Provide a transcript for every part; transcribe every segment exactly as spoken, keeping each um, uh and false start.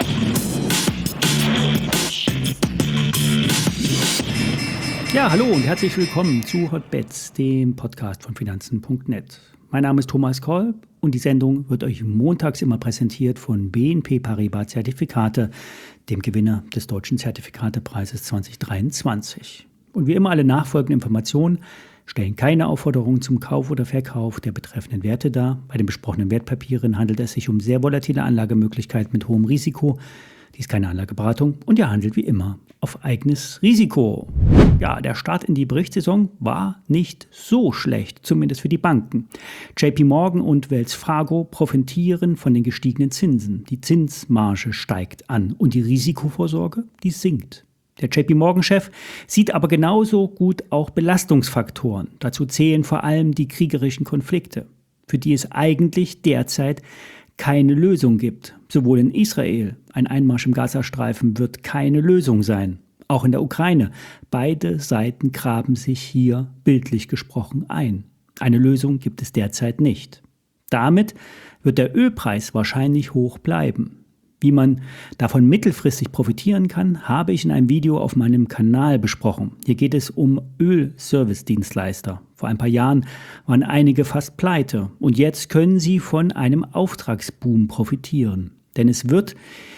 Ja, hallo und herzlich willkommen zu Hotbets, dem Podcast von Finanzen Punkt net. Mein Name ist Thomas Kolb und die Sendung wird euch montags immer präsentiert von B N P Paribas Zertifikate, dem Gewinner des Deutschen Zertifikatepreises zwanzig dreiundzwanzig. Und wie immer alle nachfolgenden Informationen stellen keine Aufforderung zum Kauf oder Verkauf der betreffenden Werte dar. Bei den besprochenen Wertpapieren handelt es sich um sehr volatile Anlagemöglichkeiten mit hohem Risiko. Dies ist keine Anlageberatung und ihr handelt wie immer auf eigenes Risiko. Ja, der Start in die Berichtssaison war nicht so schlecht, zumindest für die Banken. J P Morgan und Wells Fargo profitieren von den gestiegenen Zinsen. Die Zinsmarge steigt an und die Risikovorsorge, die sinkt. Der J P Morgan-Chef sieht aber genauso gut auch Belastungsfaktoren. Dazu zählen vor allem die kriegerischen Konflikte, für die es eigentlich derzeit keine Lösung gibt. Sowohl in Israel, ein Einmarsch im Gazastreifen wird keine Lösung sein. Auch in der Ukraine. Beide Seiten graben sich hier bildlich gesprochen ein. Eine Lösung gibt es derzeit nicht. Damit wird der Ölpreis wahrscheinlich hoch bleiben. Wie man davon mittelfristig profitieren kann, habe ich in einem Video auf meinem Kanal besprochen. Hier geht es um Ölservice-Dienstleister. Vor ein paar Jahren waren einige fast pleite und jetzt können sie von einem Auftragsboom profitieren. Denn es wird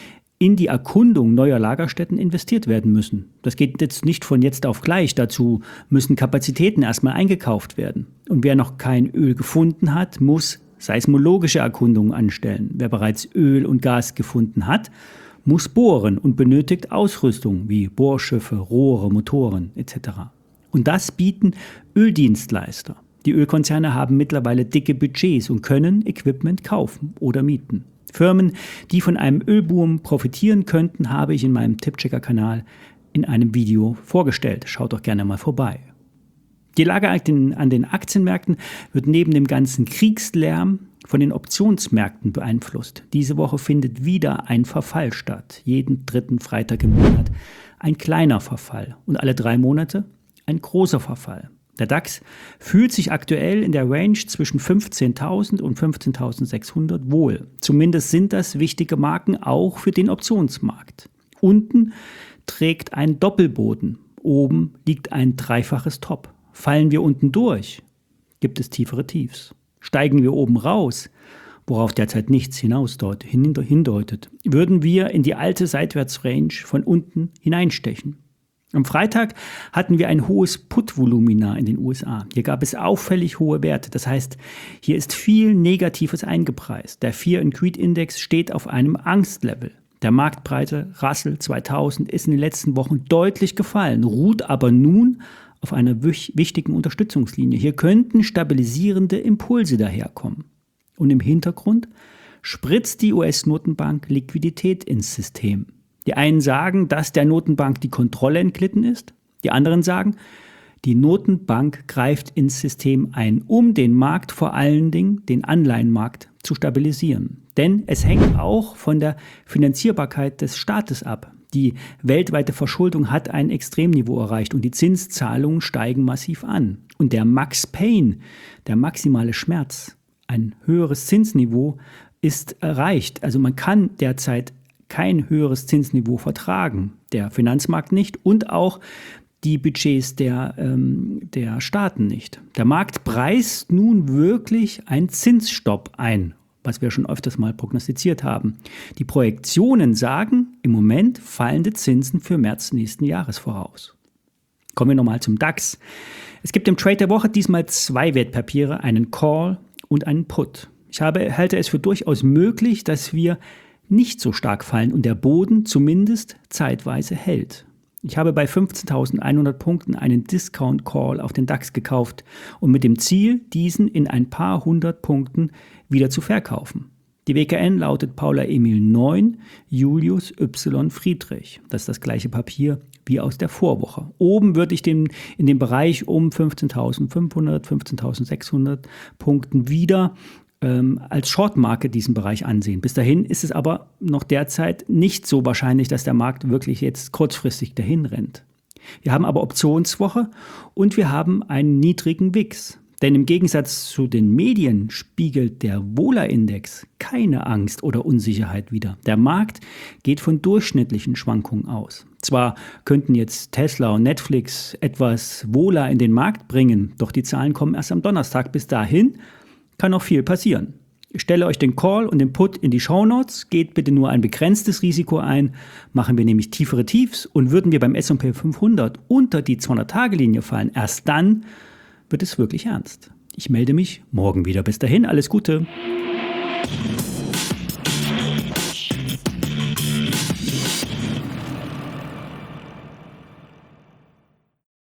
in die Erkundung neuer Lagerstätten investiert werden müssen. Das geht jetzt nicht von jetzt auf gleich. Dazu müssen Kapazitäten erstmal eingekauft werden. Und wer noch kein Öl gefunden hat, muss seismologische Erkundungen anstellen. Wer bereits Öl und Gas gefunden hat, muss bohren und benötigt Ausrüstung wie Bohrschiffe, Rohre, Motoren et cetera. Und das bieten Öldienstleister. Die Ölkonzerne haben mittlerweile dicke Budgets und können Equipment kaufen oder mieten. Firmen, die von einem Ölboom profitieren könnten, habe ich in meinem Tippchecker-Kanal in einem Video vorgestellt. Schaut doch gerne mal vorbei. Die Lage an den Aktienmärkten wird neben dem ganzen Kriegslärm von den Optionsmärkten beeinflusst. Diese Woche findet wieder ein Verfall statt. Jeden dritten Freitag im Monat ein kleiner Verfall und alle drei Monate ein großer Verfall. Der DAX fühlt sich aktuell in der Range zwischen fünfzehntausend und fünfzehntausendsechshundert wohl. Zumindest sind das wichtige Marken auch für den Optionsmarkt. Unten trägt ein Doppelboden, oben liegt ein dreifaches Top. Fallen wir unten durch, gibt es tiefere Tiefs. Steigen wir oben raus, worauf derzeit nichts hinaus dort hindeutet, würden wir in die alte Seitwärtsrange von unten hineinstechen. Am Freitag hatten wir ein hohes Put-Volumina in den U S A. Hier gab es auffällig hohe Werte. Das heißt, hier ist viel Negatives eingepreist. Der Fear and Greed Index steht auf einem Angstlevel. Der Marktbreite Russell zweitausend ist in den letzten Wochen deutlich gefallen, ruht aber nun auf einer wichtigen Unterstützungslinie. Hier könnten stabilisierende Impulse daherkommen. Und im Hintergrund spritzt die U S-Notenbank Liquidität ins System. Die einen sagen, dass der Notenbank die Kontrolle entglitten ist. Die anderen sagen, die Notenbank greift ins System ein, um den Markt, vor allen Dingen den Anleihenmarkt, zu stabilisieren. Denn es hängt auch von der Finanzierbarkeit des Staates ab. Die weltweite Verschuldung hat ein Extremniveau erreicht und die Zinszahlungen steigen massiv an. Und der Max Pain, der maximale Schmerz, ein höheres Zinsniveau, ist erreicht. Also man kann derzeit kein höheres Zinsniveau vertragen, der Finanzmarkt nicht und auch die Budgets der, ähm, der Staaten nicht. Der Markt preist nun wirklich einen Zinsstopp ein, was wir schon öfters mal prognostiziert haben. Die Projektionen sagen im Moment fallende Zinsen für März nächsten Jahres voraus. Kommen wir nochmal zum DAX. Es gibt im Trade der Woche diesmal zwei Wertpapiere, einen Call und einen Put. Ich habe, halte es für durchaus möglich, dass wir nicht so stark fallen und der Boden zumindest zeitweise hält. Ich habe bei fünfzehntausendeinhundert Punkten einen Discount Call auf den DAX gekauft und mit dem Ziel, diesen in ein paar hundert Punkten wieder zu verkaufen. Die W K N lautet Paula Emil neun, Julius Y Friedrich. Das ist das gleiche Papier wie aus der Vorwoche. Oben würde ich den, in dem Bereich um fünfzehntausendfünfhundert, fünfzehntausendsechshundert Punkten wieder ähm, als Short-Market diesen Bereich ansehen. Bis dahin ist es aber noch derzeit nicht so wahrscheinlich, dass der Markt wirklich jetzt kurzfristig dahin rennt. Wir haben aber Optionswoche und wir haben einen niedrigen W I X. Denn im Gegensatz zu den Medien spiegelt der Wohler-Index keine Angst oder Unsicherheit wider. Der Markt geht von durchschnittlichen Schwankungen aus. Zwar könnten jetzt Tesla und Netflix etwas Wohler in den Markt bringen, doch die Zahlen kommen erst am Donnerstag. Bis dahin kann noch viel passieren. Ich stelle euch den Call und den Put in die Shownotes. Geht bitte nur ein begrenztes Risiko ein. Machen wir nämlich tiefere Tiefs und würden wir beim S und P fünfhundert unter die zweihundert-Tage-Linie fallen, erst dann wird es wirklich ernst. Ich melde mich morgen wieder. Bis dahin, alles Gute.